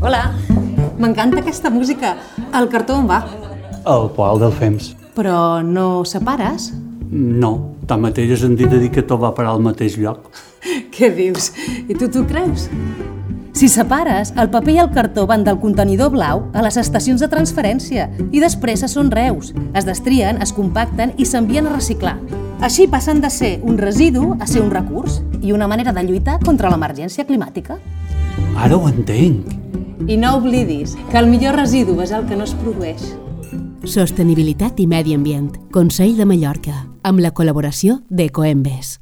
Hola, m'encanta aquesta música. El cartó on va? Al poal del Fems. Però no separes? No, tanmateix ens han dit que tot va parar al mateix lloc. Què dius? I tu t'ho creus? Si separes, el paper i el cartó van del contenidor blau a les estacions de transferència i després són reus. Es destrien, es compacten i s'envien a reciclar. Així passen de ser un residu a ser un recurs i una manera de lluitar contra l'emergència climàtica. Ara ho entenc. I no oblidis que el millor residu és el que no es produeix. Sostenibilitat i medi ambient. Consell de Mallorca, amb la col·laboració d'Ecoembes.